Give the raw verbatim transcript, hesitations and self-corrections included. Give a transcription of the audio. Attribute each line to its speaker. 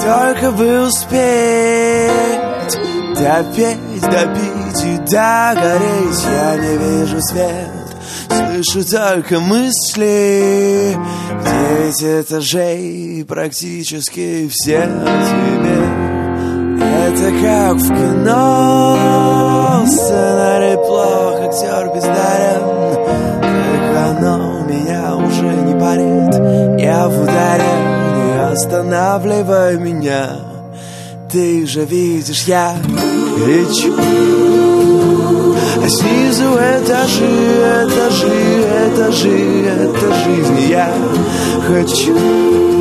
Speaker 1: Только бы успеть допеть, допить и догореть. Я не вижу свет, слышу только мысли. Девять этажей, практически все о тебе. Это как в кино, сценарий плох, актер бездарен. Только оно меня уже не парит. Я в ударе, не останавливай меня. Ты же видишь, я лечу. А снизу этажи, этажи, этажи, это жизнь. Я хочу